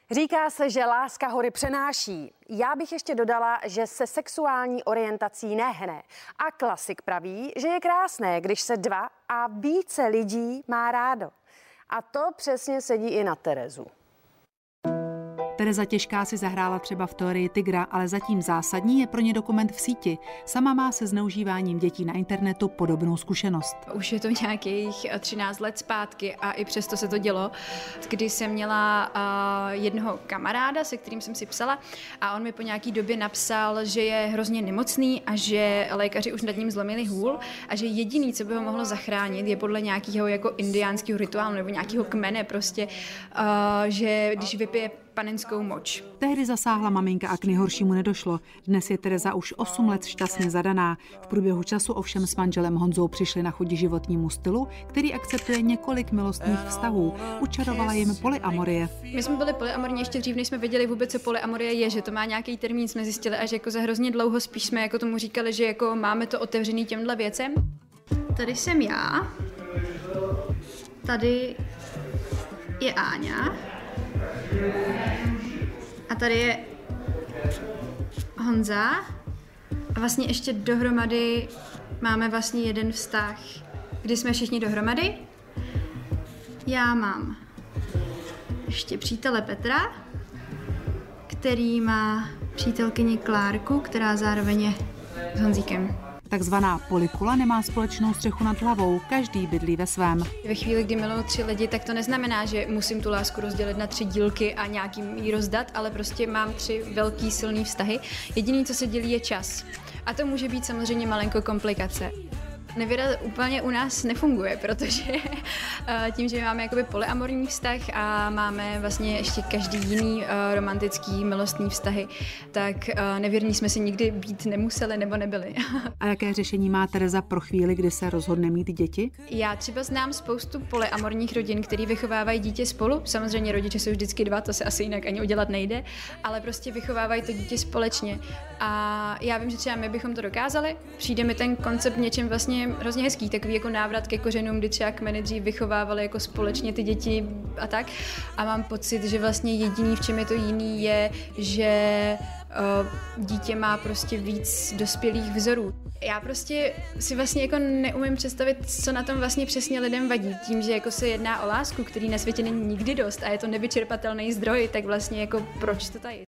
Říká se, že láska hory přenáší. Já bych ještě dodala, že se sexuální orientací nehne. A klasik praví, že je krásné, když se dva a více lidí má rádo. A to přesně sedí i na Terezu. Tereza Těžká si zahrála třeba v Teorii tygra, ale zatím zásadní je pro ně dokument v síti. Sama má se zneužíváním dětí na internetu podobnou zkušenost. Už je to nějakých 13 let zpátky a i přesto se to dělo, kdy jsem měla jednoho kamaráda, se kterým jsem si psala, a on mi po nějaký době napsal, že je hrozně nemocný a že lékaři už nad ním zlomili hůl a že jediný, co by ho mohlo zachránit, je podle nějakého jako indiánského rituálu nebo nějakého kmene prostě, že když vypije panenskou moč. Tehdy zasáhla maminka a k nejhoršímu nedošlo. Dnes je Tereza už 8 let šťastně zadaná. V průběhu času ovšem s manželem Honzou přišli na chuť životnímu stylu, který akceptuje několik milostných vztahů. Učarovala jim polyamorie. My jsme byli polyamorní ještě dřív, než jsme věděli vůbec, co polyamorie je, že to má nějaký termín, jsme zjistili až jako za hrozně dlouho, spíš jsme jako tomu říkali, že jako máme to otevřený těmhle věcem. Tady jsem já. Tady je Áňa. A tady je Honza a vlastně ještě dohromady máme vlastně jeden vztah, kdy jsme všichni dohromady. Já mám ještě přítele Petra, který má přítelkyni Klárku, která zároveň je s Honzíkem. Takzvaná polykula nemá společnou střechu nad hlavou, každý bydlí ve svém. Ve chvíli, kdy miluju 3 lidi, tak to neznamená, že musím tu lásku rozdělit na 3 dílky a nějakým jí rozdat, ale prostě mám 3 velký silný vztahy. Jediný, co se dělí, je čas. A to může být samozřejmě malinko komplikace. Nevěra úplně u nás nefunguje, protože tím, že máme jakoby polyamorní vztah a máme vlastně ještě každý jiný romantický, milostný vztahy, tak nevěrní jsme si nikdy být nemuseli nebo nebyli. A jaké řešení má Tereza pro chvíli, kdy se rozhodne mít děti? Já třeba znám spoustu polyamorních rodin, který vychovávají dítě spolu. Samozřejmě rodiče jsou vždycky 2, to se asi jinak ani udělat nejde, ale prostě vychovávají to dítě společně. A já vím, že třeba my bychom to dokázali. Přijde mi ten koncept něčem vlastně hrozně hezký, takový jako návrat ke kořenům, kdy třeba kmeny dřív vychovávali jako společně ty děti a tak. A mám pocit, že vlastně jediný, v čem je to jiný, je, že dítě má prostě víc dospělých vzorů. Já prostě si vlastně jako neumím představit, co na tom vlastně přesně lidem vadí. Tím, že jako se jedná o lásku, který na světě není nikdy dost a je to nevyčerpatelný zdroj, tak vlastně jako proč to tady?